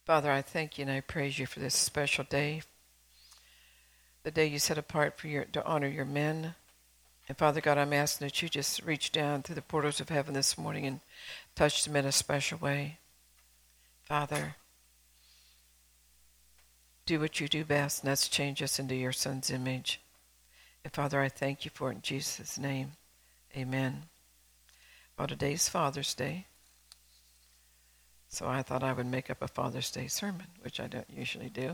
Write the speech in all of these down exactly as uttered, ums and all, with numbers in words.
Father, I thank you and I praise you for this special day, the day you set apart for your to honor your men. And Father God, I'm asking that you just reach down through the portals of heaven this morning and touch them in a special way. Father, do what you do best, and that's change us into your Son's image. And Father, I thank you for it in Jesus' name. Amen. Well, today's Father's Day, so I thought I would make up a Father's Day sermon, which I don't usually do.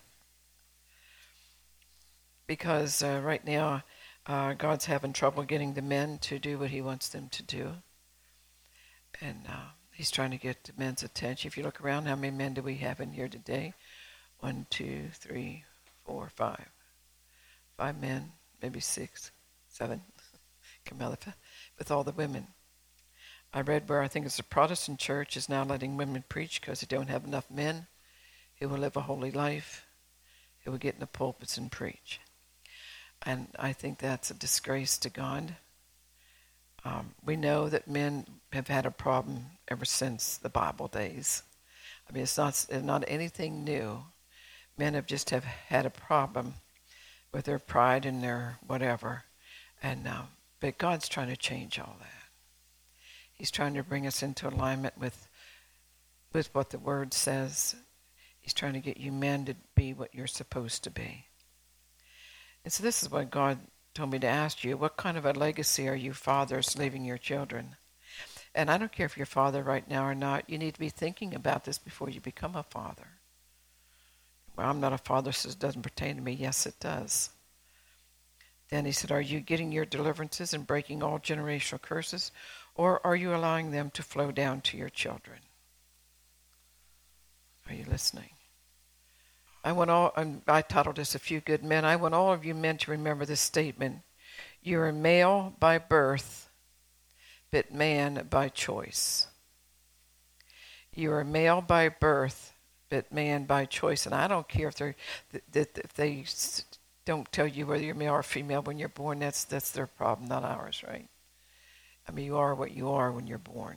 Because uh, right now, uh, God's having trouble getting the men to do what he wants them to do. And uh, he's trying to get the men's attention. If you look around, how many men do we have in here today? One, two, three, four, five. Five men, maybe six, seven. Camilla, with all the women. I read where I think it's the Protestant church is now letting women preach because they don't have enough men who will live a holy life, who will get in the pulpits and preach. And I think that's a disgrace to God. Um, we know that men have had a problem ever since the Bible days. I mean, it's not it's not anything new. Men have just have had a problem with their pride and their whatever. And uh, but God's trying to change all that. He's trying to bring us into alignment with with what the Word says. He's trying to get you men to be what you're supposed to be. And so this is what God told me to ask you. What kind of a legacy are you fathers leaving your children? And I don't care if you're a father right now or not. You need to be thinking about this before you become a father. Well, I'm not a father, so it doesn't pertain to me. Yes, it does. Then he said, are you getting your deliverances and breaking all generational curses, or are you allowing them to flow down to your children? Are you listening? I want all, I titled this A Few Good Men. I want all of you men to remember this statement. You're a male by birth, but man by choice. You're a male by birth, but man by choice. And I don't care if they're, if they don't tell you whether you're male or female when you're born. That's that's their problem, not ours, right? I mean, you are what you are when you're born.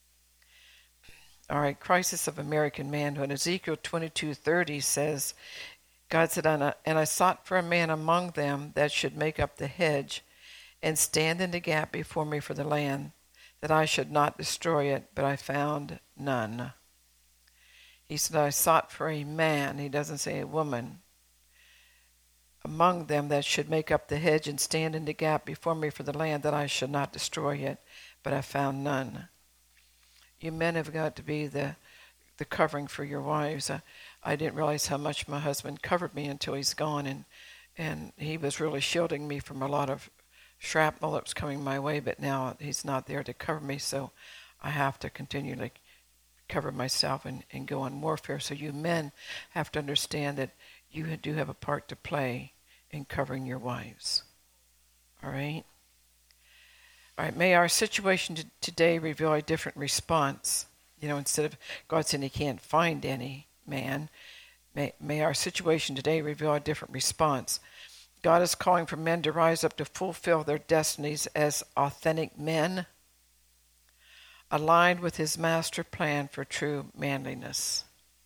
All right, crisis of American manhood. Ezekiel twenty-two thirty says, God said, and I, and I sought for a man among them that should make up the hedge and stand in the gap before me for the land, that I should not destroy it, but I found none. He said, I sought for a man, he doesn't say a woman, among them that should make up the hedge and stand in the gap before me for the land, that I should not destroy it, but I found none. You men have got to be the the covering for your wives. Uh, I didn't realize how much my husband covered me until he's gone, and and he was really shielding me from a lot of shrapnel that was coming my way, but now he's not there to cover me, so I have to continually cover myself and, and go on warfare. So you men have to understand that you do have a part to play in covering your wives. All right? All right, may our situation t- today reveal a different response. You know, instead of God saying he can't find any man, may, may our situation today reveal a different response. God is calling for men to rise up to fulfill their destinies as authentic men, aligned with his master plan for true manliness.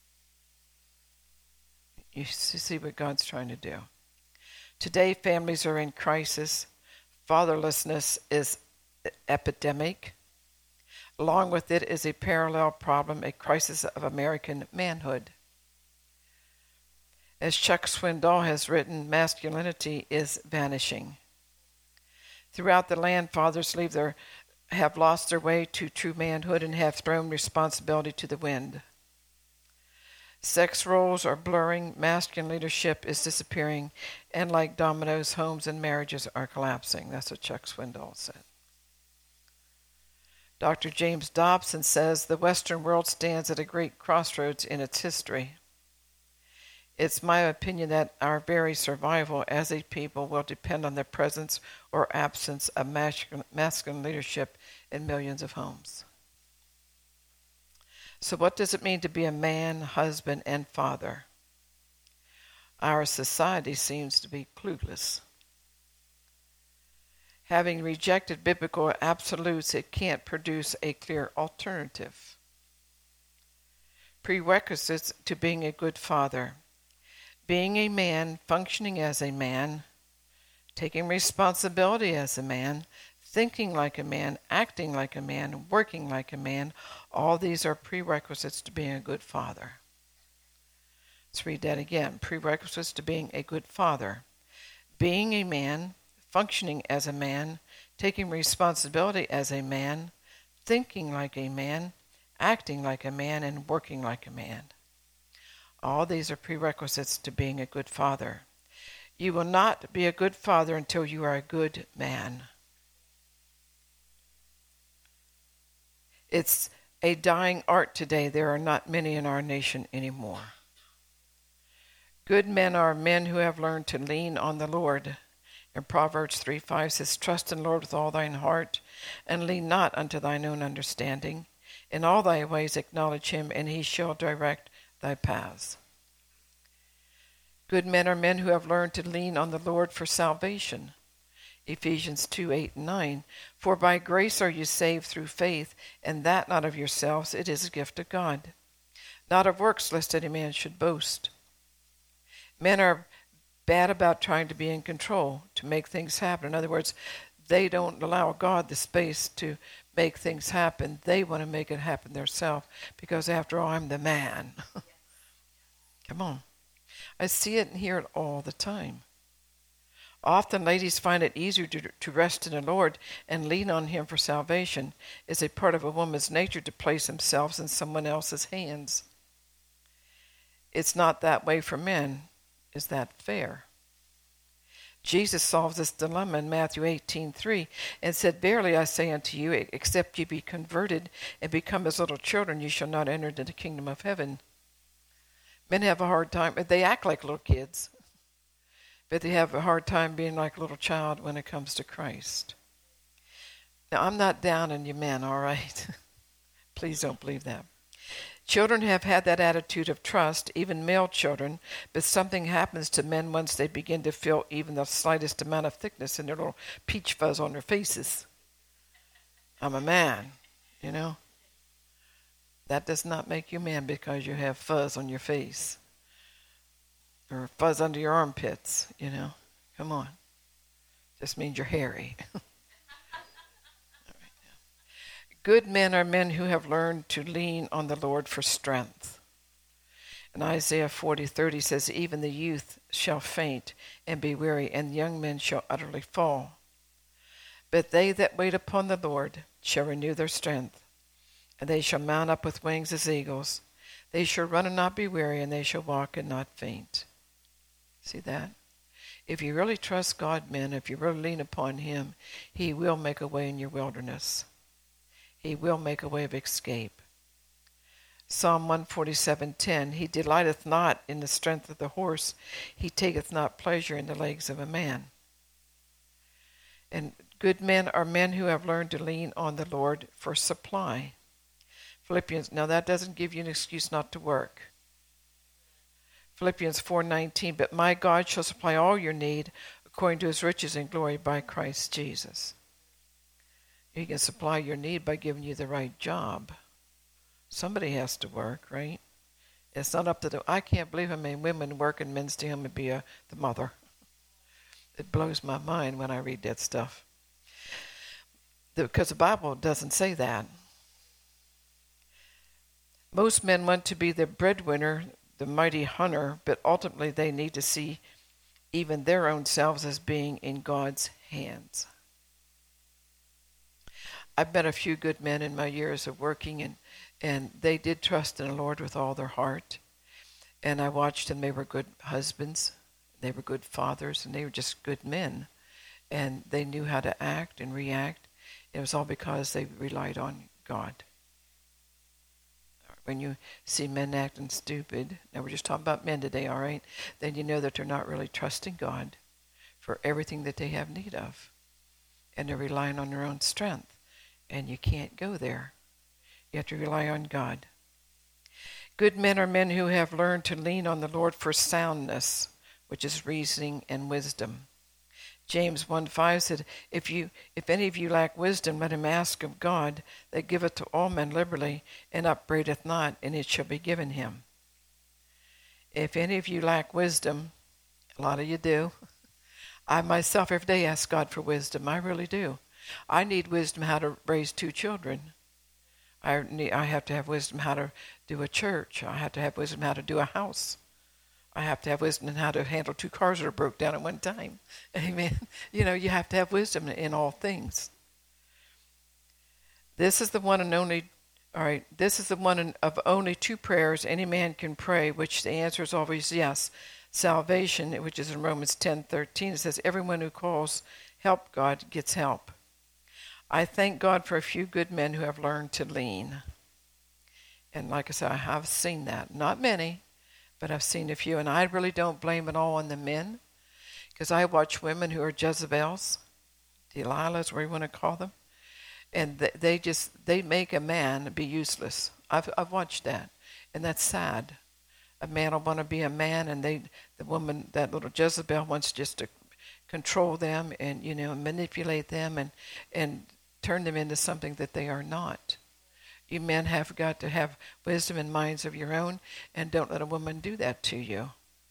You see what God's trying to do. Today, families are in crisis. Fatherlessness is epidemic. Along with it is a parallel problem, a crisis of American manhood. As Chuck Swindoll has written, masculinity is vanishing. Throughout the land, fathers leave their, have lost their way to true manhood and have thrown responsibility to the wind. Sex roles are blurring, masculine leadership is disappearing, and like dominoes, homes and marriages are collapsing. That's what Chuck Swindoll said. Doctor James Dobson says the Western world stands at a great crossroads in its history. It's my opinion that our very survival as a people will depend on the presence or absence of masculine, masculine leadership in millions of homes. So what does it mean to be a man, husband, and father? Our society seems to be clueless. Having rejected biblical absolutes, it can't produce a clear alternative. Prerequisites to being a good father. Being a man, functioning as a man, taking responsibility as a man, thinking like a man, acting like a man, working like a man. All these are prerequisites to being a good father. Let's read that again. Prerequisites to being a good father. Being a man, functioning as a man, taking responsibility as a man, thinking like a man, acting like a man, and working like a man. All these are prerequisites to being a good father. You will not be a good father until you are a good man. It's a dying art today. There are not many in our nation anymore. Good men are men who have learned to lean on the Lord. And Proverbs three five says, Trust in the Lord with all thine heart, and lean not unto thine own understanding. In all thy ways acknowledge him, and he shall direct thy paths. Good men are men who have learned to lean on the Lord for salvation. Ephesians two eight and nine. For by grace are you saved through faith, and that not of yourselves, it is a gift of God. Not of works, lest any man should boast. Men are bad about trying to be in control, to make things happen. In other words, they don't allow God the space to make things happen. They want to make it happen themselves, because after all, I'm the man. Come on. I see it and hear it all the time. Often ladies find it easier to, to rest in the Lord and lean on him for salvation. It's a part of a woman's nature to place themselves in someone else's hands. It's not that way for men. Is that fair? Jesus solves this dilemma in Matthew eighteen three and said, Verily I say unto you, except ye be converted and become as little children, you shall not enter into the kingdom of heaven. Men have a hard time. They act like little kids, but they have a hard time being like a little child when it comes to Christ. Now, I'm not down on you men, all right? Please don't believe that. Children have had that attitude of trust, even male children, but something happens to men once they begin to feel even the slightest amount of thickness in their little peach fuzz on their faces. I'm a man, you know. That does not make you a man because you have fuzz on your face or fuzz under your armpits, you know. Come on. Just means you're hairy. Good men are men who have learned to lean on the Lord for strength. And Isaiah forty thirty says, Even the youth shall faint and be weary, and the young men shall utterly fall. But they that wait upon the Lord shall renew their strength, and they shall mount up with wings as eagles. They shall run and not be weary, and they shall walk and not faint. See that? If you really trust God, men, if you really lean upon him, he will make a way in your wilderness. He will make a way of escape. Psalm one forty-seven ten, He delighteth not in the strength of the horse, he taketh not pleasure in the legs of a man. And good men are men who have learned to lean on the Lord for supply. Philippians, now that doesn't give you an excuse not to work. Philippians four nineteen, But my God shall supply all your need according to his riches and glory by Christ Jesus. He can supply your need by giving you the right job. Somebody has to work, right? It's not up to the... I can't believe how many women work and men stay home and be a, the mother. It blows my mind when I read that stuff. Because the Bible doesn't say that. Most men want to be the breadwinner, the mighty hunter, but ultimately they need to see even their own selves as being in God's hands. I've met a few good men in my years of working, and, and they did trust in the Lord with all their heart. And I watched them. They were good husbands. They were good fathers, and they were just good men. And they knew how to act and react. It was all because they relied on God. When you see men acting stupid, now we're just talking about men today, all right, then you know that they're not really trusting God for everything that they have need of. And they're relying on their own strength. And you can't go there. You have to rely on God. Good men are men who have learned to lean on the Lord for soundness, which is reasoning and wisdom. James one five said, if you, if any of you lack wisdom, let him ask of God, that giveth to all men liberally, and upbraideth not, and it shall be given him. If any of you lack wisdom, a lot of you do. I myself every day ask God for wisdom. I really do. I need wisdom how to raise two children. I need, I have to have wisdom how to do a church. I have to have wisdom how to do a house. I have to have wisdom in how to handle two cars that are broke down at one time. Amen. You know, you have to have wisdom in all things. This is the one and only, all right, this is the one of only two prayers any man can pray, which the answer is always yes. Salvation, which is in Romans ten thirteen, it says, everyone who calls help God gets help. I thank God for a few good men who have learned to lean. And like I said, I have seen that. Not many, but I've seen a few. And I really don't blame it all on the men, because I watch women who are Jezebels, Delilahs, whatever you want to call them, and they just, they make a man be useless. I've, I've watched that, and that's sad. A man will want to be a man, and they, the woman, that little Jezebel, wants just to control them and, you know, manipulate them and, and turn them into something that they are not. You men have got to have wisdom and minds of your own, and don't let a woman do that to you.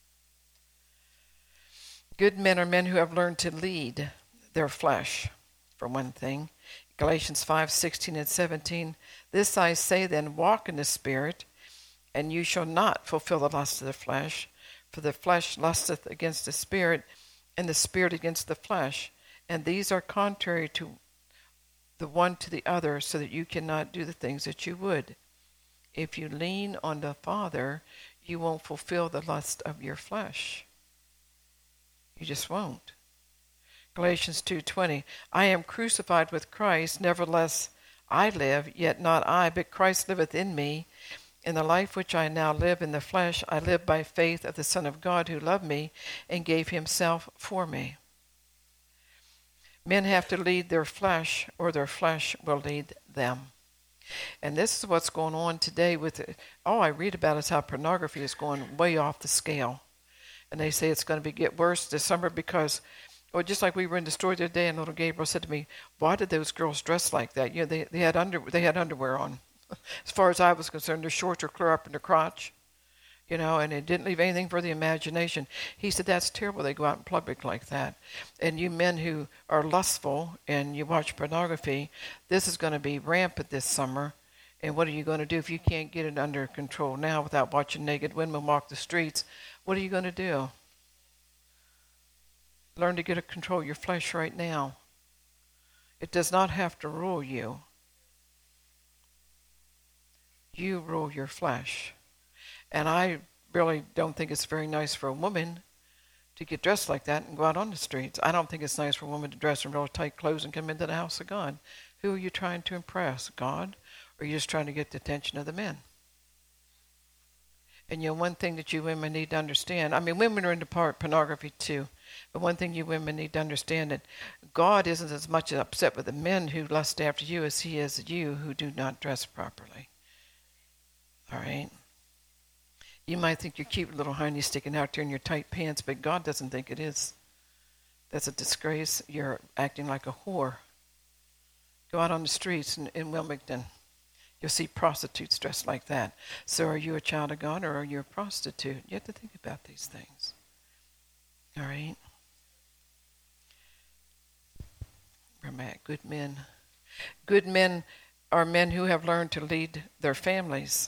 Good men are men who have learned to lead their flesh, for one thing. Galatians five sixteen and seventeen, this I say then, walk in the Spirit, and you shall not fulfill the lust of the flesh. For the flesh lusteth against the Spirit, and the Spirit against the flesh. And these are contrary to the one to the other, so that you cannot do the things that you would. If you lean on the Father, you won't fulfill the lust of your flesh. You just won't. Galatians two twenty, I am crucified with Christ, nevertheless I live, yet not I, but Christ liveth in me. In the life which I now live in the flesh, I live by faith of the Son of God who loved me and gave himself for me. Men have to lead their flesh, or their flesh will lead them. And this is what's going on today with it. All I read about is how pornography is going way off the scale. And they say it's going to be get worse this summer because, well, just like we were in the store the other day, and little Gabriel said to me, why did those girls dress like that? You know, they, they had under they had underwear on. As far as I was concerned, their shorts were clear up in their crotch, you know, and it didn't leave anything for the imagination. He said, that's terrible, they go out in public like that. And you men who are lustful and you watch pornography, this is going to be rampant this summer. And what are you going to do if you can't get it under control now without watching naked women walk the streets? What are you going to do? Learn to get a control your flesh right now. It does not have to rule you. You rule your flesh. And I really don't think it's very nice for a woman to get dressed like that and go out on the streets. I don't think it's nice for a woman to dress in real tight clothes and come into the house of God. Who are you trying to impress? God? Or are you just trying to get the attention of the men? And you know, one thing that you women need to understand, I mean, women are into part pornography too, but one thing you women need to understand that God isn't as much upset with the men who lust after you as he is you who do not dress properly. All right? You might think you're cute little honey sticking out there in your tight pants, but God doesn't think it is. That's a disgrace. You're acting like a whore. Go out on the streets in, in Wilmington. You'll see prostitutes dressed like that. So are you a child of God or are you a prostitute? You have to think about these things. All right? Where am I at? Good men. Good men are men who have learned to lead their families.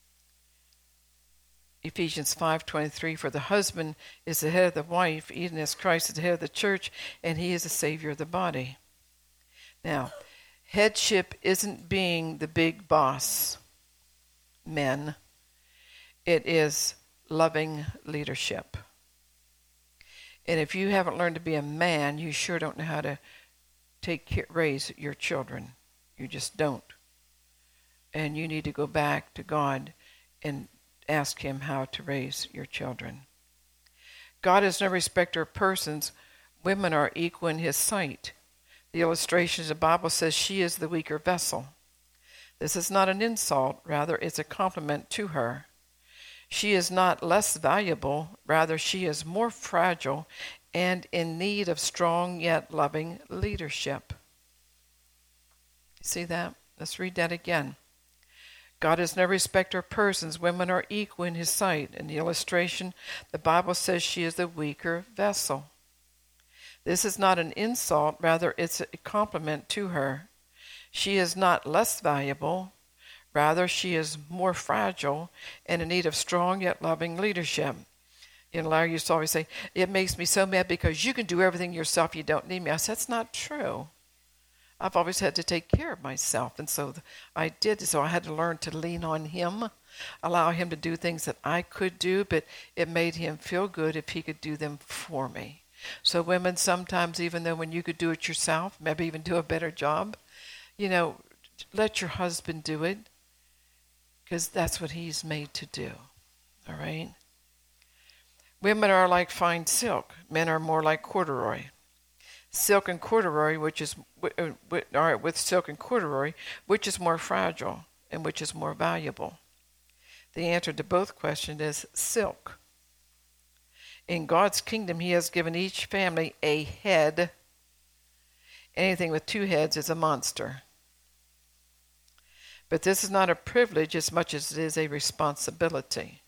Ephesians five twenty-three, for the husband is the head of the wife, even as Christ is the head of the church, and he is the Savior of the body. Now, headship isn't being the big boss, men. It is loving leadership. And if you haven't learned to be a man, you sure don't know how to take care, raise your children. You just don't. And you need to go back to God and ask him how to raise your children. God is no respecter of persons. Women are equal in his sight. The illustrations the Bible says she is the weaker vessel. This is not an insult, rather it's a compliment to her. She is not less valuable, rather, she is more fragile and in need of strong yet loving leadership. See that? Let's read that again. God is no respecter of persons. Women are equal in his sight. In the illustration, the Bible says she is the weaker vessel. This is not an insult, rather it's a compliment to her. She is not less valuable, rather she is more fragile and in need of strong yet loving leadership. You know, Larry used to always say, it makes me so mad because you can do everything yourself, you don't need me. I said, that's not true. I've always had to take care of myself, and so I did. So I had to learn to lean on him, allow him to do things that I could do, but it made him feel good if he could do them for me. So women, sometimes even though when you could do it yourself, maybe even do a better job, you know, let your husband do it, because that's what he's made to do, all right? Women are like fine silk. Men are more like corduroy. Silk and corduroy, which is, all right, with silk and corduroy, which is more fragile and which is more valuable? The answer to both questions is silk. In God's kingdom, he has given each family a head. Anything with two heads is a monster. But this is not a privilege as much as it is a responsibility.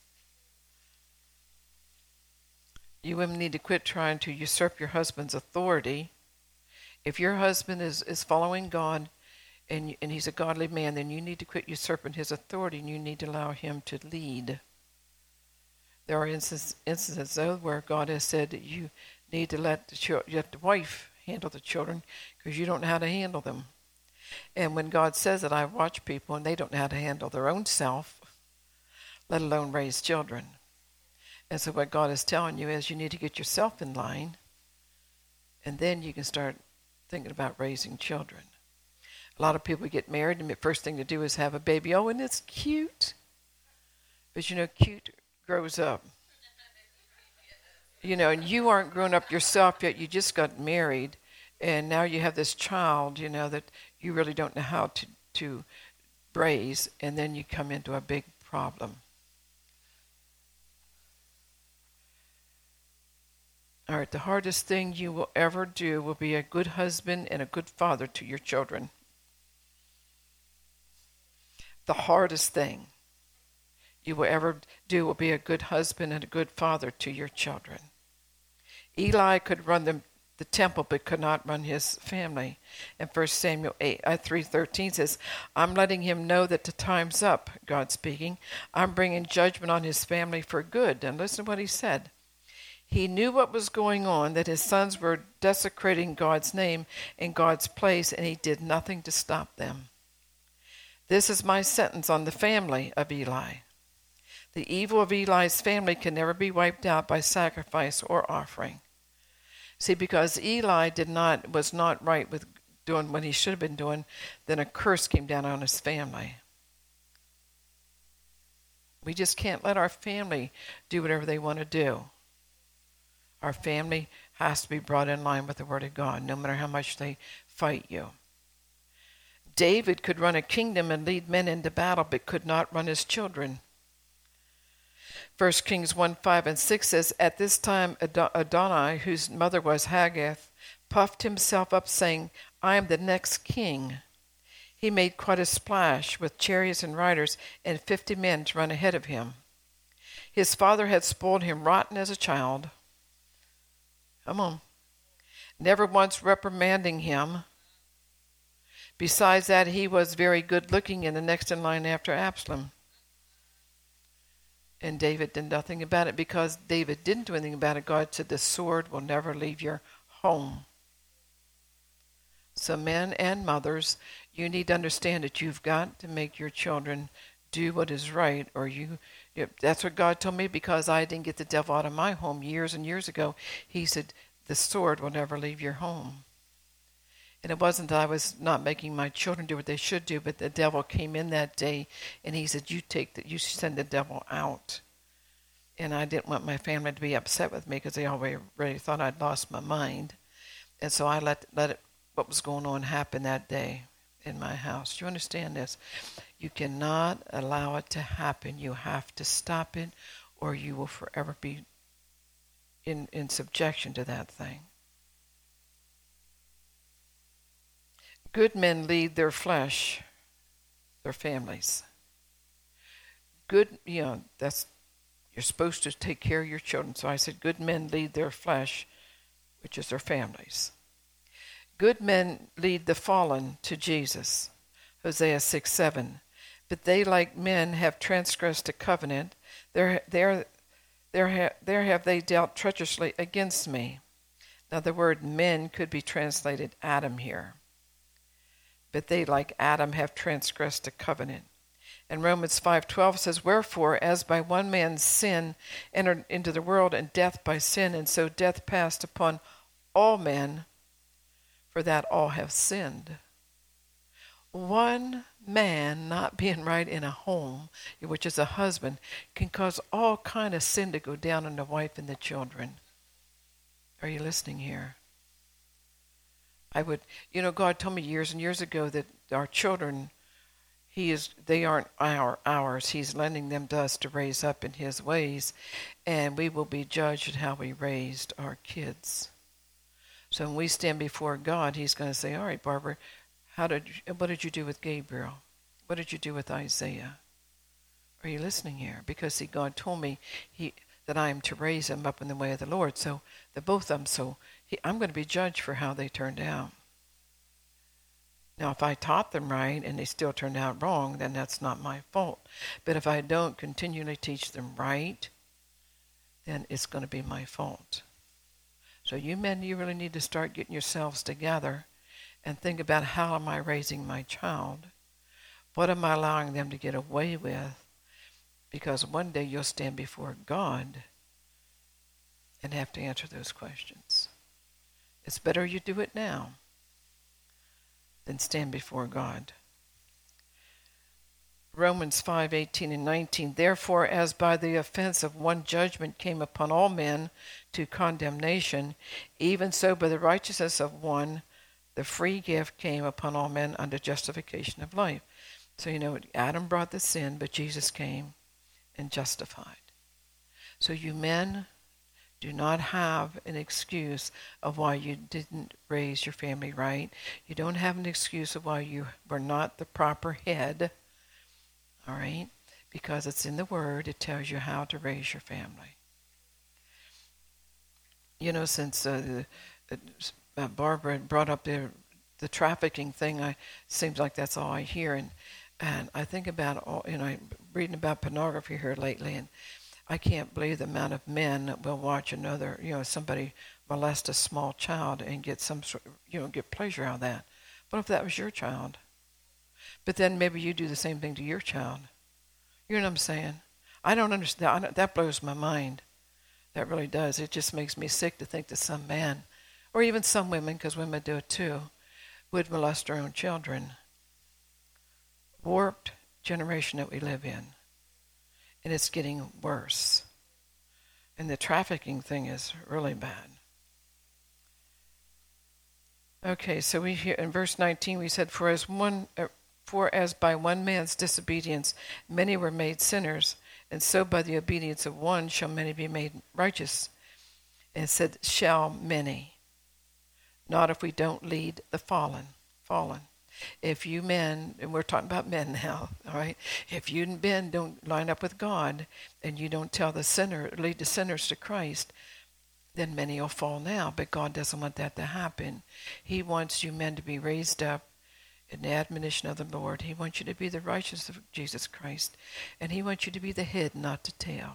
You women need to quit trying to usurp your husband's authority. If your husband is, is following God and, and he's a godly man, then you need to quit usurping his authority and you need to allow him to lead. There are instances, instances though, where God has said that you need to let the, ch- let the wife handle the children because you don't know how to handle them. And when God says that, I watch people and they don't know how to handle their own self, let alone raise children. And so what God is telling you is you need to get yourself in line, and then you can start thinking about raising children. A lot of people get married, and the first thing to do is have a baby. Oh, and it's cute. But you know, cute grows up. You know, and you aren't grown up yourself yet. You just got married, and now you have this child, you know, that you really don't know how to, to raise, and then you come into a big problem. All right, the hardest thing you will ever do will be a good husband and a good father to your children. The hardest thing you will ever do will be a good husband and a good father to your children. Eli could run the, the temple but could not run his family. And First Samuel three thirteen says, I'm letting him know that the time's up, God speaking. I'm bringing judgment on his family for good. And listen to what he said. He knew what was going on, that his sons were desecrating God's name in God's place, and he did nothing to stop them. This is my sentence on the family of Eli. The evil of Eli's family can never be wiped out by sacrifice or offering. See, because Eli did not was not right with doing what he should have been doing, then a curse came down on his family. We just can't let our family do whatever they want to do. Our family has to be brought in line with the Word of God, no matter how much they fight you. David could run a kingdom and lead men into battle, but could not run his children. First Kings one, five, and six says, At this time Adonai, whose mother was Haggith, puffed himself up, saying, I am the next king. He made quite a splash with chariots and riders and fifty men to run ahead of him. His father had spoiled him rotten as a child. Come on. Never once reprimanding him. Besides that, he was very good looking and the next in line after Absalom. And David did nothing about it. Because David didn't do anything about it, God said the sword will never leave your home. So men and mothers, you need to understand that you've got to make your children do what is right, or you, you that's what God told me, because I didn't get the devil out of my home years and years ago. He said, the sword will never leave your home. And it wasn't that I was not making my children do what they should do, but the devil came in that day, and he said, you take the, you send the devil out. And I didn't want my family to be upset with me, because they already thought I'd lost my mind. And so I let, let it, what was going on happen that day in my house. Do you understand this? You cannot allow it to happen. You have to stop it, or you will forever be in, in subjection to that thing. Good men lead their flesh, their families. Good, you know, that's, you're supposed to take care of your children. So I said, good men lead their flesh, which is their families. Good men lead the fallen to Jesus, Hosea six seven. But they, like men, have transgressed a covenant. There, there, there, there have they dealt treacherously against me. Now the word men could be translated Adam here. But they, like Adam, have transgressed a covenant. And Romans five twelve says, wherefore, as by one man's sin entered into the world, and death by sin, and so death passed upon all men, for that all have sinned. One man not being right in a home, which is a husband, can cause all kind of sin to go down on the wife and the children. Are you listening here? I would, you know, God told me years and years ago that our children, He is, they aren't our ours. He's lending them to us to raise up in His ways, and we will be judged at how we raised our kids. So when we stand before God, He's going to say, all right, Barbara, how did you, what did you do with Gabriel? What did you do with Isaiah? Are you listening here? Because, see, God told me he that I am to raise them up in the way of the Lord. So the both of them, so he, I'm going to be judged for how they turned out. Now, if I taught them right and they still turned out wrong, then that's not my fault. But if I don't continually teach them right, then it's going to be my fault. So you men, you really need to start getting yourselves together and think about, how am I raising my child? What am I allowing them to get away with? Because one day you'll stand before God and have to answer those questions. It's better you do it now than stand before God. Romans five eighteen and nineteen, therefore, as by the offense of one judgment came upon all men to condemnation, even so by the righteousness of one the free gift came upon all men unto justification of life. So, you know, Adam brought the sin, but Jesus came and justified. So you men do not have an excuse of why you didn't raise your family right. You don't have an excuse of why you were not the proper head. All right? Because it's in the Word. It tells you how to raise your family. You know, since uh, the, uh, Barbara brought up the the trafficking thing, I seems like that's all I hear, and and I think about all, you know, I'm reading about pornography here lately, and I can't believe the amount of men that will watch another, you know, somebody molest a small child and get some sort, you know, get pleasure out of that. What if that was your child? But then maybe you do the same thing to your child. You know what I'm saying? I don't understand. That blows my mind. That really does. It just makes me sick to think that some man, or even some women, because women do it too, would molest their own children. Warped generation that we live in. And it's getting worse. And the trafficking thing is really bad. Okay, so we hear in verse nineteen we said, For as one, uh, for as by one man's disobedience many were made sinners, and so by the obedience of one shall many be made righteous. And it said, shall many. Not if we don't lead the fallen. Fallen. If you men, and we're talking about men now, all right? If you men don't line up with God, and you don't tell the sinner, lead the sinners to Christ, then many will fall now. But God doesn't want that to happen. He wants you men to be raised up in the admonition of the Lord. He wants you to be the righteousness of Jesus Christ, and He wants you to be the head, not the tail.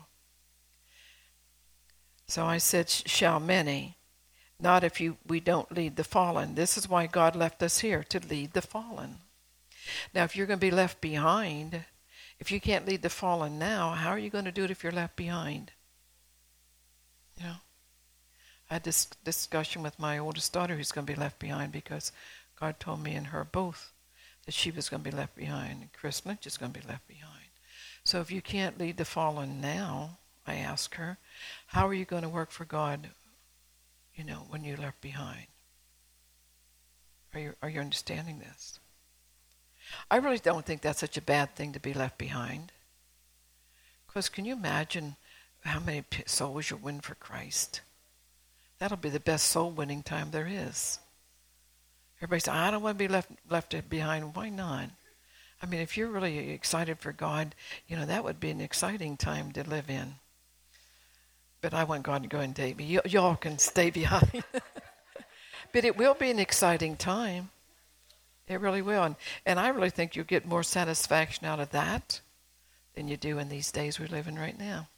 So I said, shall many. Not if you we don't lead the fallen. This is why God left us here, to lead the fallen. Now, if you're going to be left behind, if you can't lead the fallen now, how are you going to do it if you're left behind? You know, I had this discussion with my oldest daughter who's going to be left behind because God told me and her both that she was going to be left behind, and Chris Lynch is going to be left behind. So if you can't lead the fallen now, I ask her, how are you going to work for God, you know, when you're left behind? Are you, are you understanding this? I really don't think that's such a bad thing to be left behind. Because can you imagine how many souls you'll win for Christ? That'll be the best soul winning time there is. Everybody says, I don't want to be left left behind. Why not? I mean, if you're really excited for God, you know, that would be an exciting time to live in. But I want God to go and take me. Y- y'all can stay behind. But it will be an exciting time. It really will. And, and I really think you'll get more satisfaction out of that than you do in these days we live in right now.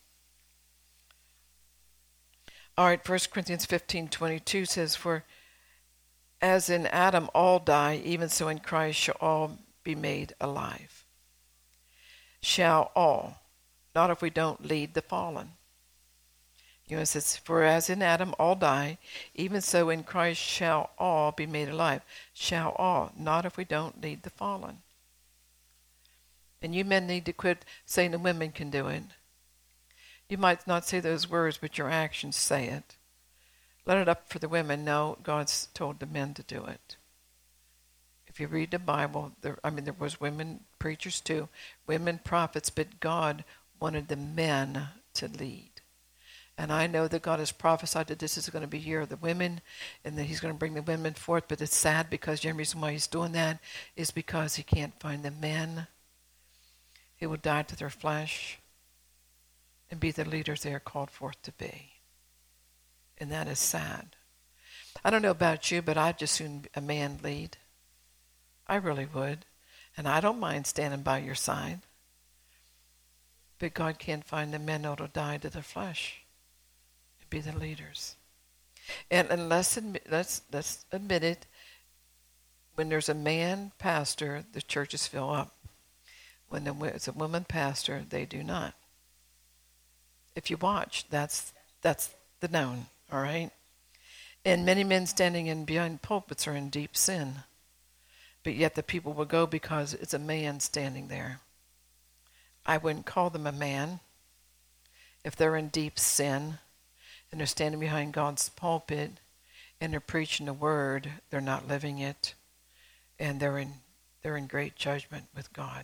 All right, First Corinthians fifteen twenty-two says, For as in Adam all die, even so in Christ shall all be made alive. Shall all, not if we don't lead the fallen. You know, it says, For as in Adam all die, even so in Christ shall all be made alive. Shall all, not if we don't lead the fallen. And you men need to quit saying the women can do it. You might not say those words, but your actions say it. Let it up for the women. No, God's told the men to do it. If you read the Bible, there, I mean, there was women preachers too, women prophets, but God wanted the men to lead. And I know that God has prophesied that this is going to be year of the women, and that he's going to bring the women forth. But it's sad because the only reason why he's doing that is because he can't find the men who will die to their flesh and be the leaders they are called forth to be. And that is sad. I don't know about you, but I'd just soon a man lead. I really would. And I don't mind standing by your side. But God can't find the men that will die to their flesh and be the leaders. And, and let's, admit, let's, let's admit it, when there's a man pastor, the churches fill up. When there's a woman pastor, they do not. If you watch, that's that's the known, all right? And many men standing in behind pulpits are in deep sin. But yet the people will go because it's a man standing there. I wouldn't call them a man. If they're in deep sin and they're standing behind God's pulpit and they're preaching the word, they're not living it, and they're in they're in great judgment with God.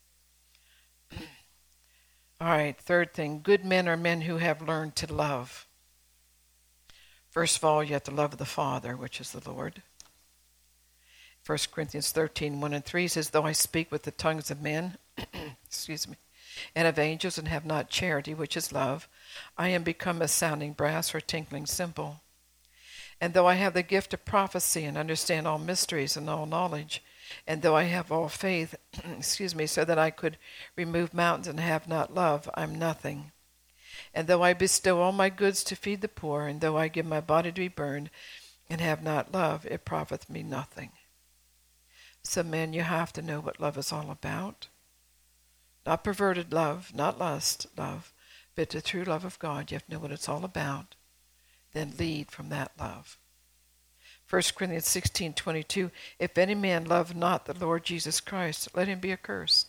All right, third thing, good men are men who have learned to love. First of all, you have to love the Father, which is the Lord. First Corinthians thirteen, one and three says, Though I speak with the tongues of men, excuse me, and of angels, and have not charity, which is love, I am become a sounding brass or a tinkling cymbal. And though I have the gift of prophecy and understand all mysteries and all knowledge, and though I have all faith, excuse me, so that I could remove mountains and have not love, I'm nothing. And though I bestow all my goods to feed the poor, and though I give my body to be burned, and have not love, it profiteth me nothing. So, men, you have to know what love is all about. Not perverted love, not lust love, but the true love of God. You have to know what it's all about. Then lead from that love. First Corinthians sixteen twenty-two, If any man love not the Lord Jesus Christ, let him be accursed.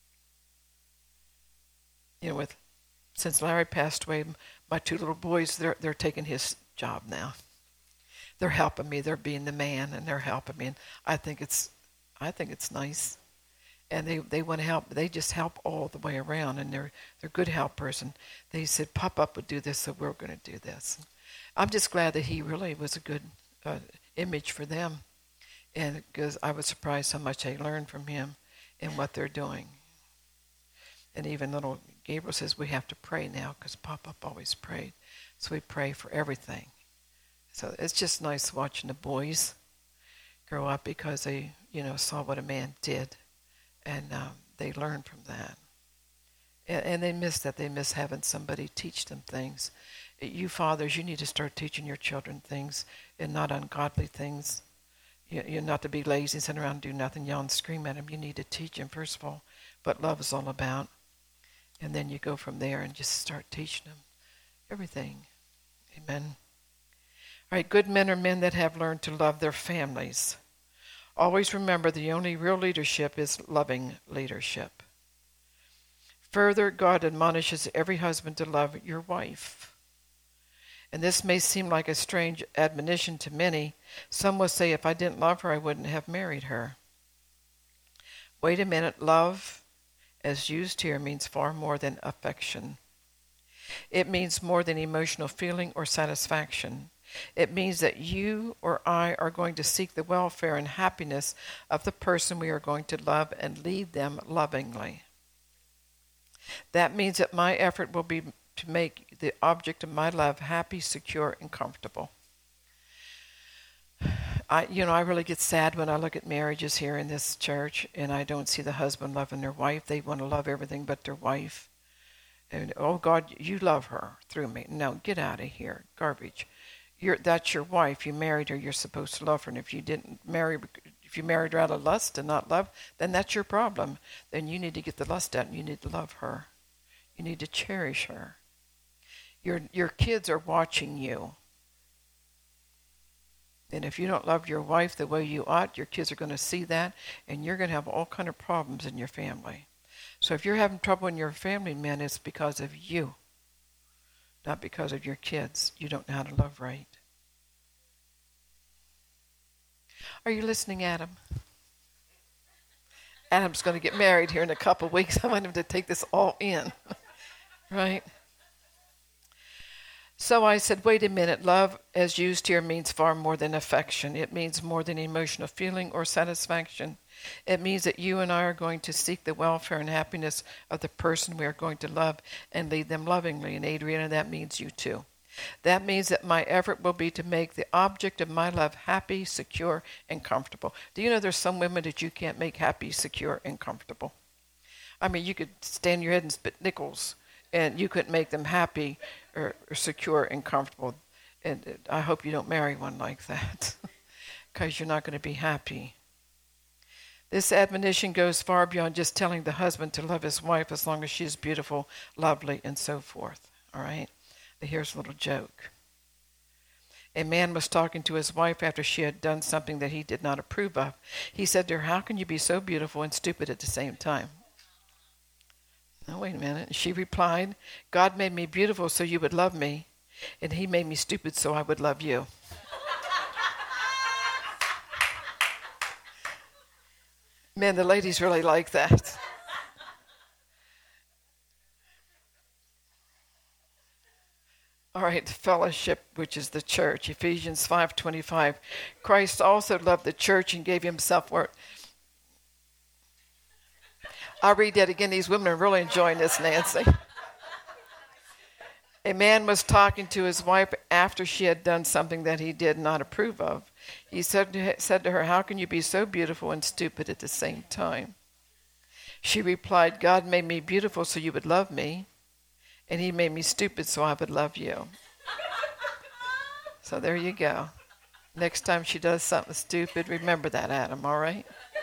You know, with since Larry passed away, my two little boys, they're they're taking his job now. They're helping me. They're being the man, and they're helping me. And I think it's, I think it's nice. And they, they want to help. They just help all the way around, and they're they're good helpers. And they said, Pop Up would do this, so we're going to do this. I'm just glad that he really was a good uh, image for them, and because I was surprised how much they learned from him and what they're doing. And even little Gabriel says we have to pray now because Pop Up always prayed, so we pray for everything. So it's just nice watching the boys grow up because they, you know, saw what a man did, and um, they learned from that. And, and they miss that. They miss having somebody teach them things. You fathers, you need to start teaching your children things and not ungodly things. You, you're not to be lazy and sit around and do nothing, yell and scream at them. You need to teach them, first of all, what love is all about. And then you go from there and just start teaching them everything. Amen. All right, good men are men that have learned to love their families. Always remember the only real leadership is loving leadership. Further, God admonishes every husband to love your wife. And this may seem like a strange admonition to many. Some will say, if I didn't love her, I wouldn't have married her. Wait a minute, love, as used here, means far more than affection. It means more than emotional feeling or satisfaction. It means that you or I are going to seek the welfare and happiness of the person we are going to love and lead them lovingly. That means that my effort will be to make the object of my love happy, secure, and comfortable. I, you know, I really get sad when I look at marriages here in this church and I don't see the husband loving their wife. They want to love everything but their wife. And, oh, God, you love her through me. No, get out of here. Garbage. You're, that's your wife. You married her. You're supposed to love her. And if you didn't marry, if you married her out of lust and not love, then that's your problem. Then you need to get the lust out and you need to love her. You need to cherish her. Your, your kids are watching you. And if you don't love your wife the way you ought, your kids are going to see that, and you're going to have all kind of problems in your family. So if you're having trouble in your family, men, it's because of you, not because of your kids. You don't know how to love right. Are you listening, Adam? Adam's going to get married here in a couple of weeks. I want him to take this all in, right? So I said, wait a minute, love as used here means far more than affection. It means more than emotional feeling or satisfaction. It means that you and I are going to seek the welfare and happiness of the person we are going to love and lead them lovingly. And Adriana, that means you too. That means that my effort will be to make the object of my love happy, secure, and comfortable. Do you know there's some women that you can't make happy, secure, and comfortable? I mean, you could stand your head and spit nickels, and you couldn't make them happy or, or secure and comfortable. And I hope you don't marry one like that, because you're not going to be happy. This admonition goes far beyond just telling the husband to love his wife as long as she is beautiful, lovely, and so forth. All right? But here's a little joke. A man was talking to his wife after she had done something that he did not approve of. He said to her, "How can you be so beautiful and stupid at the same time?" No, wait a minute. She replied, "God made me beautiful so you would love me, and he made me stupid so I would love you." Man, the ladies really like that. All right, fellowship, which is the church, Ephesians five twenty-five. Christ also loved the church and gave himself for it. I'll read that again. These women are really enjoying this, Nancy. A man was talking to his wife after she had done something that he did not approve of. He said to, said to her, "How can you be so beautiful and stupid at the same time?" She replied, "God made me beautiful so you would love me, and he made me stupid so I would love you." So there you go. Next time she does something stupid, remember that, Adam, all right?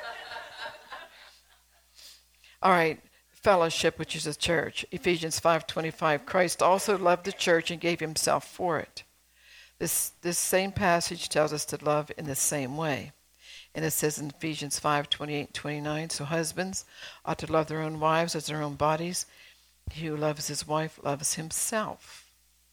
All right, fellowship, which is the church. Ephesians five twenty-five. Christ also loved the church and gave himself for it. This this same passage tells us to love in the same way. And it says in Ephesians five twenty-eight twenty-nine, so husbands ought to love their own wives as their own bodies. He who loves his wife loves himself.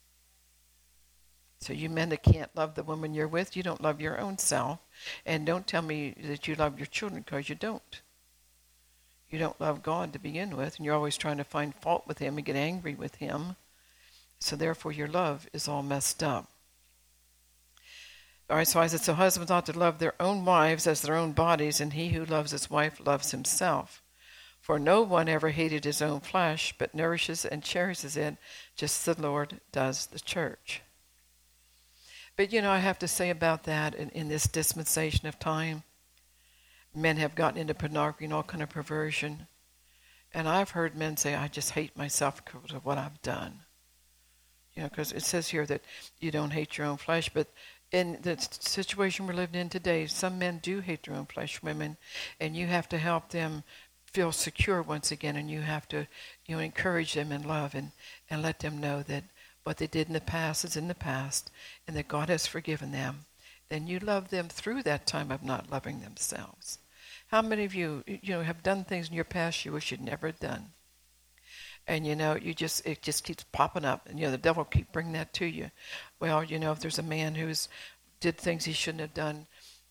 So you men that can't love the woman you're with, you don't love your own self. And don't tell me that you love your children, because you don't. You don't love God to begin with, and you're always trying to find fault with him and get angry with him. So therefore your love is all messed up. All right, so I said, so husbands ought to love their own wives as their own bodies, and he who loves his wife loves himself. For no one ever hated his own flesh, but nourishes and cherishes it, just as the Lord does the church. But, you know, I have to say about that, in, in this dispensation of time, men have gotten into pornography and all kind of perversion. And I've heard men say, "I just hate myself because of what I've done." You know, because it says here that you don't hate your own flesh, but in the situation we're living in today, some men do hate their own flesh, women, and you have to help them feel secure once again, and you have to, you know, encourage them in love and, and let them know that what they did in the past is in the past, and that God has forgiven them. Then you love them through that time of not loving themselves. How many of you, you know, have done things in your past you wish you'd never done? And, you know, you just, it just keeps popping up. And, you know, the devil keep bringing that to you. Well, you know, if there's a man who's did things he shouldn't have done,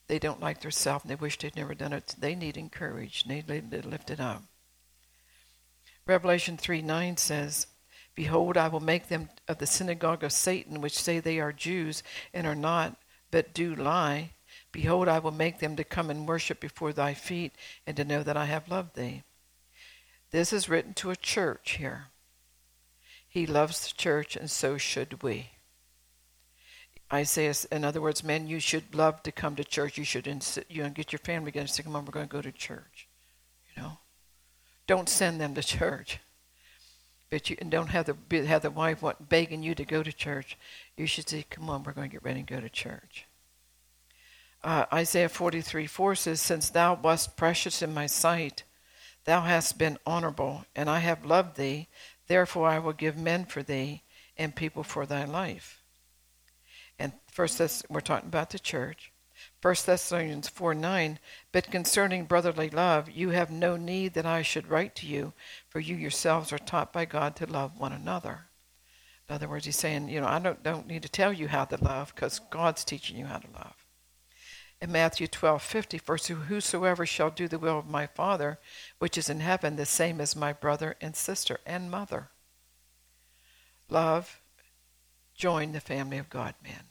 they don't like their self and they wish they'd never done it. They need encouraged. They need lifted up. Revelation three nine says, Behold, I will make them of the synagogue of Satan, which say they are Jews and are not, but do lie. Behold, I will make them to come and worship before thy feet, and to know that I have loved thee. This is written to a church here. He loves the church, and so should we. Isaiah, in other words, men, you should love to come to church. You should insi- you know, get your family together and say, come on, we're going to go to church. You know, don't send them to church. But you and don't have the have the wife want, begging you to go to church. You should say, come on, we're going to get ready and go to church. Uh, Isaiah forty-three four says, Since thou wast precious in my sight, thou hast been honorable, and I have loved thee. Therefore I will give men for thee, and people for thy life. And first, Thess- we're talking about the church. First Thessalonians four nine, But concerning brotherly love, you have no need that I should write to you, for you yourselves are taught by God to love one another. In other words, he's saying, you know, I don't, don't need to tell you how to love, because God's teaching you how to love. In Matthew twelve fifty, For whosoever shall do the will of my Father, which is in heaven, the same as my brother and sister and mother. Love, join the family of God, man.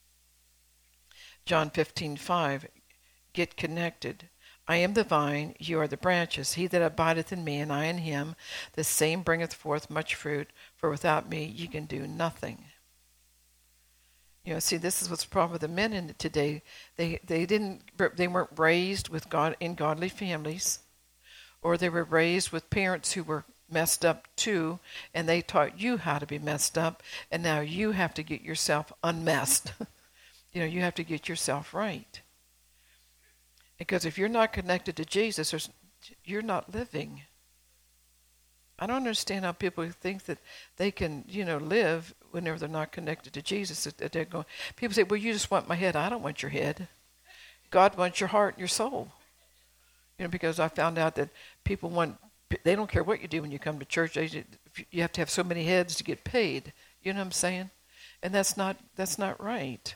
John fifteen five, Get connected. I am the vine, you are the branches. He that abideth in me, and I in him, the same bringeth forth much fruit, for without me ye can do nothing. You know, see, this is what's the problem with the men in today. They they didn't they weren't raised with God in godly families, or they were raised with parents who were messed up too, and they taught you how to be messed up, and now you have to get yourself unmessed. You know, you have to get yourself right. Because if you're not connected to Jesus, you're not living. I don't understand how people think that they can, you know, live whenever they're not connected to Jesus. That they're going. People say, well, you just want my head. I don't want your head. God wants your heart and your soul. You know, because I found out that people want, they don't care what you do when you come to church. They, you have to have so many heads to get paid. You know what I'm saying? And that's not, that's not right.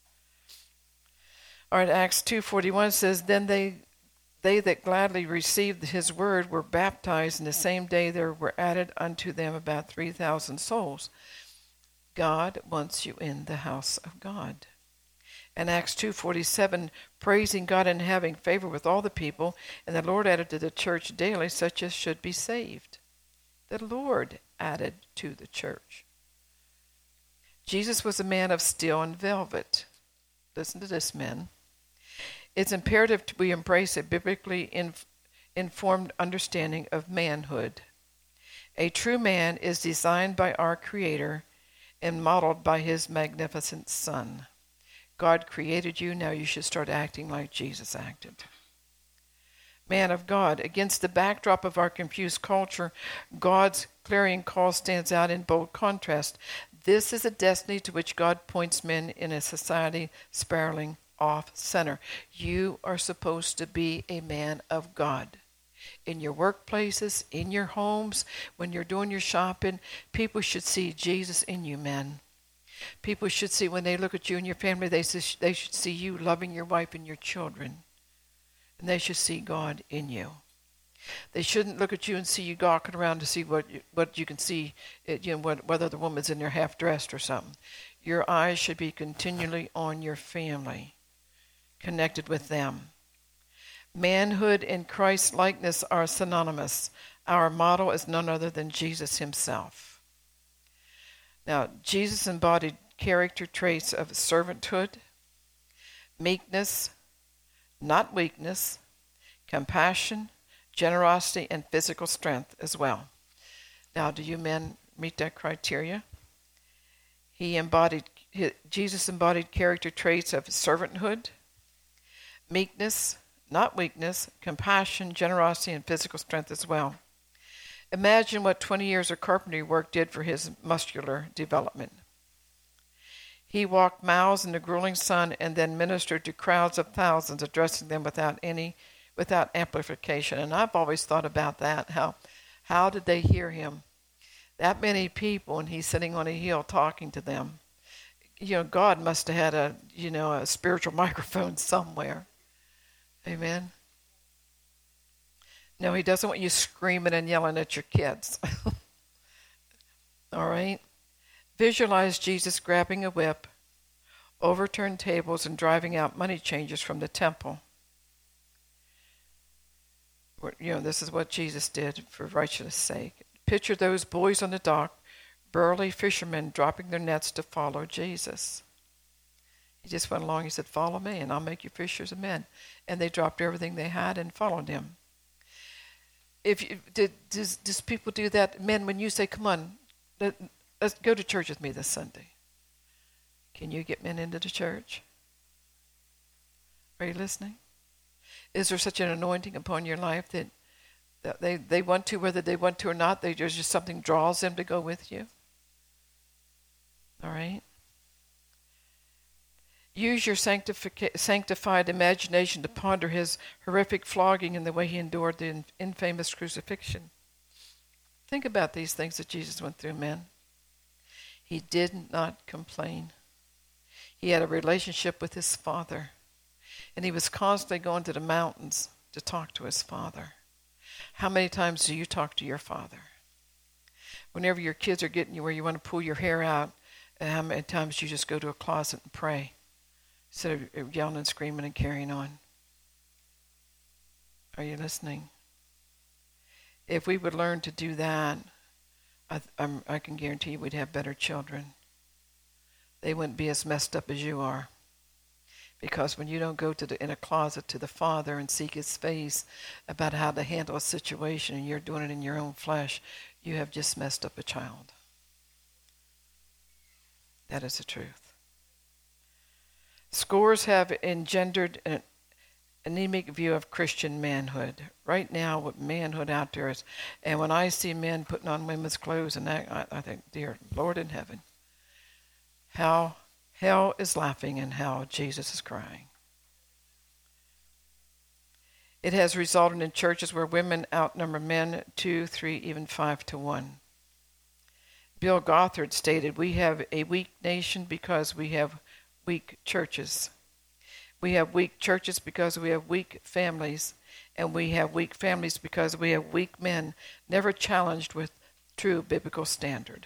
All right, Acts two forty-one says, Then they they that gladly received his word were baptized, and the same day there were added unto them about three thousand souls. God wants you in the house of God. And Acts two forty-seven, praising God and having favor with all the people, and the Lord added to the church daily such as should be saved. The Lord added to the church. Jesus was a man of steel and velvet. Listen to this, men. It's imperative that we embrace a biblically inf- informed understanding of manhood. A true man is designed by our Creator and modeled by his magnificent Son. God created you, now you should start acting like Jesus acted. Man of God, against the backdrop of our confused culture, God's clarion call stands out in bold contrast. This is a destiny to which God points men in a society spiraling off center. You are supposed to be a man of God. In your workplaces, in your homes, when you're doing your shopping, people should see Jesus in you, men. People should see, when they look at you and your family, they, they should see you loving your wife and your children. And they should see God in you. They shouldn't look at you and see you gawking around to see what you, what you can see, you know, what, whether the woman's in there half-dressed or something. Your eyes should be continually on your family, connected with them. Manhood and Christ-likeness are synonymous. Our model is none other than Jesus himself. Now, Jesus embodied character traits of servanthood, meekness, not weakness, compassion, generosity, and physical strength as well. Now, do you men meet that criteria? He embodied, Jesus embodied character traits of servanthood, meekness, not weakness, compassion, generosity, and physical strength as well. Imagine what twenty years of carpentry work did for his muscular development. He walked miles in the grueling sun and then ministered to crowds of thousands, addressing them without any, without amplification. And I've always thought about that. How, how did they hear him? That many people, and he's sitting on a hill talking to them. You know, God must have had a, you know, a spiritual microphone somewhere. Amen. No, he doesn't want you screaming and yelling at your kids. All right? Visualize Jesus grabbing a whip, overturned tables, and driving out money changers from the temple. You know, this is what Jesus did for righteousness' sake. Picture those boys on the dock, burly fishermen dropping their nets to follow Jesus. He just went along, he said, follow me and I'll make you fishers of men. And they dropped everything they had and followed him. If you, did, does, does people do that? Men, when you say, come on, let, let's go to church with me this Sunday. Can you get men into the church? Are you listening? Is there such an anointing upon your life that, that they, they want to, whether they want to or not, they, there's just something draws them to go with you? All right? Use your sanctific- sanctified imagination to ponder his horrific flogging and the way he endured the in- infamous crucifixion. Think about these things that Jesus went through, men. He did not complain. He had a relationship with his Father. And he was constantly going to the mountains to talk to his Father. How many times do you talk to your Father? Whenever your kids are getting you where you want to pull your hair out, how many times do you just go to a closet and pray instead of yelling and screaming and carrying on? Are you listening? If we would learn to do that, I, I'm, I can guarantee you we'd have better children. They wouldn't be as messed up as you are. Because when you don't go to the, in a closet to the Father and seek his face about how to handle a situation and you're doing it in your own flesh, you have just messed up a child. That is the truth. Scores have engendered an anemic view of Christian manhood. Right now, what manhood out there is, and when I see men putting on women's clothes and that, I, I think, dear Lord in heaven, how hell is laughing and how Jesus is crying. It has resulted in churches where women outnumber men two, three, even five to one. Bill Gothard stated, we have a weak nation because we have weak churches. We have weak churches because we have weak families, and we have weak families because we have weak men, never challenged with true biblical standard.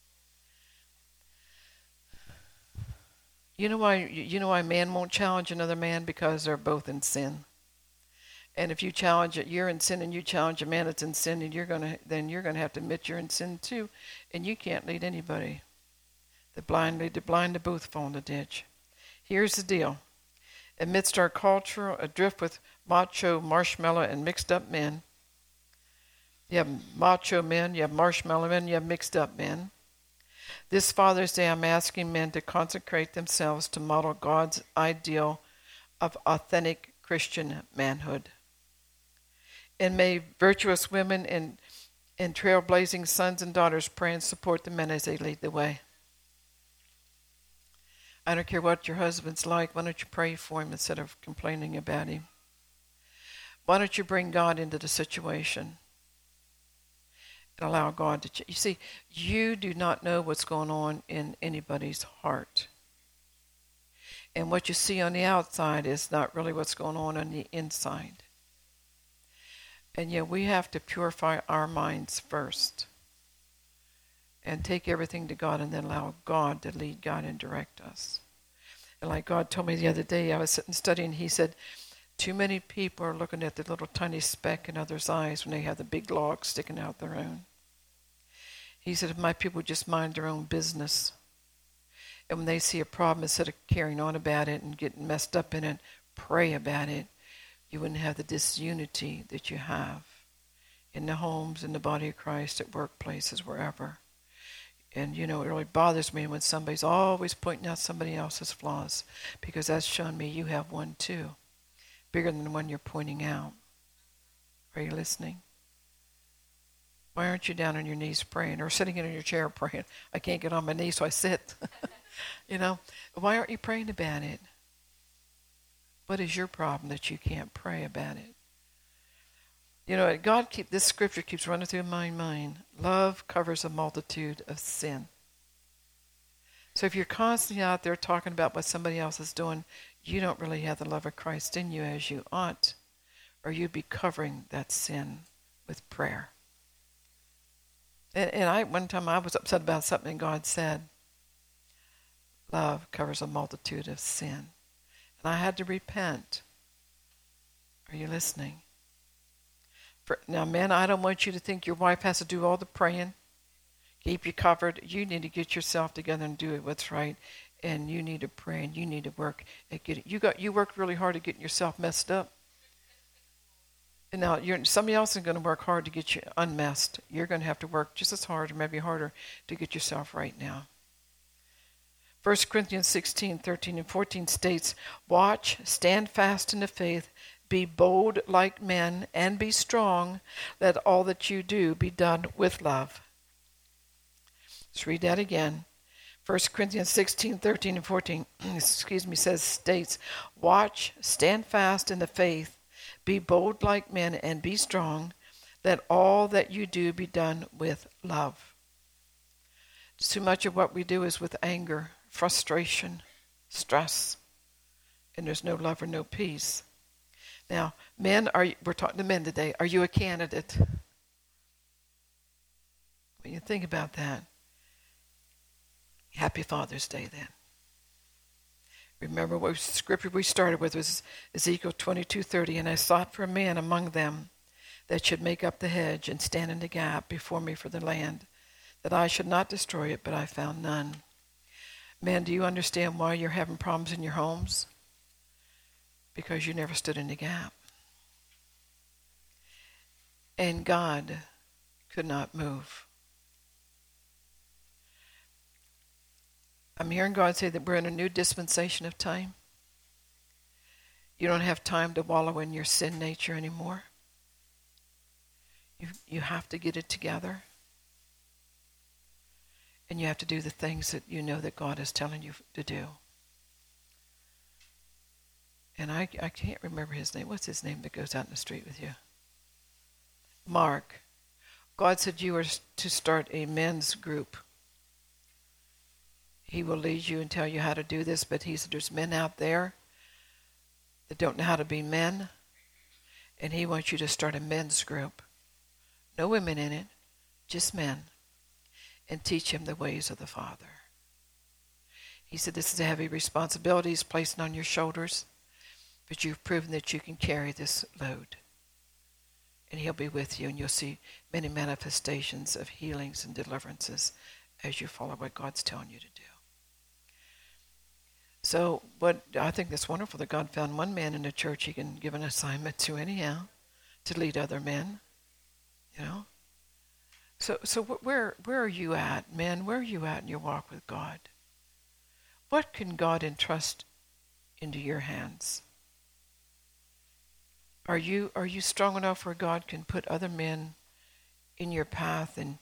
You know why you know why man won't challenge another man? Because they're both in sin. And if you challenge it, you're in sin, and you challenge a man that's in sin, and you're gonna then you're gonna have to admit you're in sin too, and you can't lead anybody. The blind lead the blind, to both fall in the ditch. Here's the deal. Amidst our culture adrift with macho, marshmallow, and mixed up men, you have macho men, you have marshmallow men, you have mixed up men. This Father's Day, I'm asking men to consecrate themselves to model God's ideal of authentic Christian manhood. And may virtuous women and, and trailblazing sons and daughters pray and support the men as they lead the way. I don't care what your husband's like. Why don't you pray for him instead of complaining about him? Why don't you bring God into the situation and allow God to change? You see, you do not know what's going on in anybody's heart. And what you see on the outside is not really what's going on on the inside. And yet we have to purify our minds first and take everything to God and then allow God to lead God and direct us. And like God told me the other day, I was sitting studying, he said, too many people are looking at the little tiny speck in others' eyes when they have the big log sticking out their own. He said, if my people just mind their own business, and when they see a problem, instead of carrying on about it and getting messed up in it, pray about it, you wouldn't have the disunity that you have in the homes, in the body of Christ, at workplaces, wherever. And, you know, it really bothers me when somebody's always pointing out somebody else's flaws, because that's shown me you have one too, bigger than the one you're pointing out. Are you listening? Why aren't you down on your knees praying or sitting in your chair praying? I can't get on my knees, so I sit. You know, why aren't you praying about it? What is your problem that you can't pray about it? You know, God keep this scripture keeps running through my mind. Love covers a multitude of sin. So if you're constantly out there talking about what somebody else is doing, you don't really have the love of Christ in you as you ought, or you'd be covering that sin with prayer. And, and I, one time I was upset about something God said. Love covers a multitude of sin. And I had to repent. Are you listening? For, now, men, I don't want you to think your wife has to do all the praying, keep you covered. You need to get yourself together and do it what's right. And you need to pray and you need to work at getting. You got you worked really hard at getting yourself messed up. And now you're, somebody else is going to work hard to get you unmessed. You're going to have to work just as hard, or maybe harder, to get yourself right now. First Corinthians sixteen, thirteen, and fourteen states, "Watch, stand fast in the faith, be bold like men, and be strong. Let all that you do be done with love." Let's read that again. First Corinthians sixteen, thirteen, and fourteen, excuse me, says, states, "Watch, stand fast in the faith, be bold like men, and be strong. Let all that you do be done with love." Too much of what we do is with anger, frustration, stress, and there's no love or no peace. Now, men, are we're talking to men today. Are you a candidate? When you think about that, happy Father's Day then. Remember what scripture we started with was Ezekiel twenty-two thirty, "And I sought for a man among them that should make up the hedge and stand in the gap before me for the land, that I should not destroy it, but I found none." Men, do you understand why you're having problems in your homes? Because you never stood in the gap. And God could not move. I'm hearing God say that we're in a new dispensation of time. You don't have time to wallow in your sin nature anymore. You, you have to get it together. And you have to do the things that you know that God is telling you to do. And I, I can't remember his name. What's his name that goes out in the street with you? Mark. God said you are to start a men's group. He will lead you and tell you how to do this, but he said there's men out there that don't know how to be men, and he wants you to start a men's group. No women in it, just men, and teach him the ways of the Father. He said this is a heavy responsibility he's placing on your shoulders, but you've proven that you can carry this load. And he'll be with you, and you'll see many manifestations of healings and deliverances as you follow what God's telling you to do. So what I think that's wonderful that God found one man in the church he can give an assignment to anyhow, to lead other men, you know. So so where where are you at, men? Where are you at in your walk with God? What can God entrust into your hands? Are you are you strong enough where God can put other men in your path, and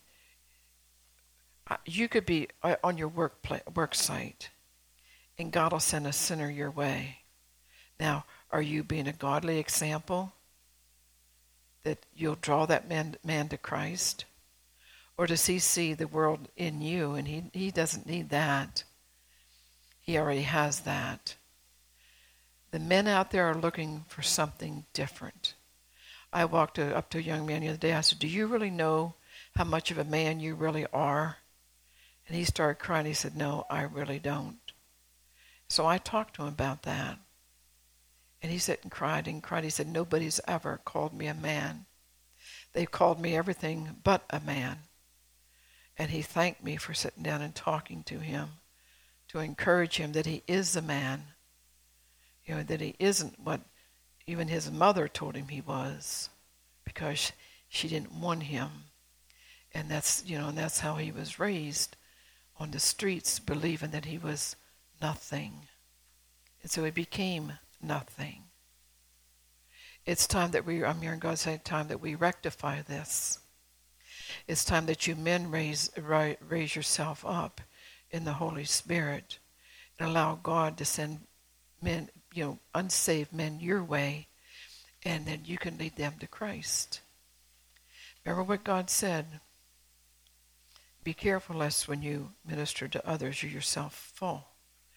you could be on your work play, work site, and God will send a sinner your way. Now, are you being a godly example that you'll draw that man man to Christ? Or does he see the world in you, and he, he doesn't need that? He already has that. The men out there are looking for something different. I walked up to a young man the other day. I said, "Do you really know how much of a man you really are?" And he started crying. He said, "No, I really don't." So I talked to him about that. And he sat and cried and cried. He said, "Nobody's ever called me a man. They've called me everything but a man." And he thanked me for sitting down and talking to him, to encourage him that he is a man. You know, that he isn't what even his mother told him he was, because she didn't want him. And that's, you know, and that's how he was raised, on the streets, believing that he was nothing. And so he became nothing. It's time that we, I'm hearing God say, time that we rectify this. It's time that you men raise, raise yourself up in the Holy Spirit and allow God to send men, you know, unsaved men your way, and then you can lead them to Christ. Remember what God said. Be careful lest when you minister to others, you yourself fall.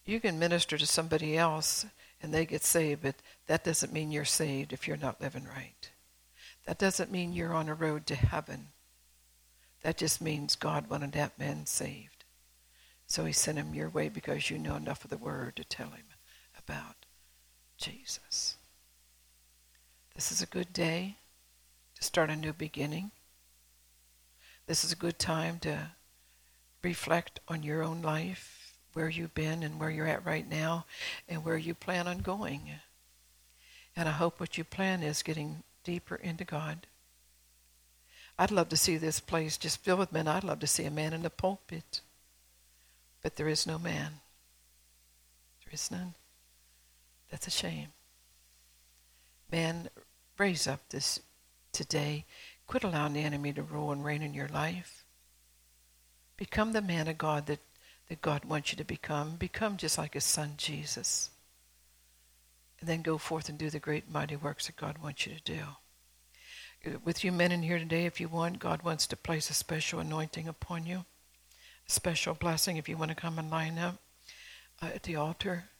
You can minister to somebody else and they get saved, but that doesn't mean you're saved if you're not living right. That doesn't mean you're on a road to heaven. That just means God wanted that man saved. So he sent him your way because you know enough of the word to tell him about Jesus. This is a good day to start a new beginning. This is a good time to reflect on your own life, where you've been and where you're at right now, and where you plan on going. And I hope what you plan is getting deeper into God. I'd love to see this place just filled with men. I'd love to see a man in the pulpit. But there is no man. There is none. That's a shame. Man, raise up this today. Quit allowing the enemy to rule and reign in your life. Become the man of God that, that God wants you to become. Become just like his son, Jesus. And then go forth and do the great mighty works that God wants you to do. With you men in here today, if you want, God wants to place a special anointing upon you. A special blessing if you want to come and line up uh, at the altar.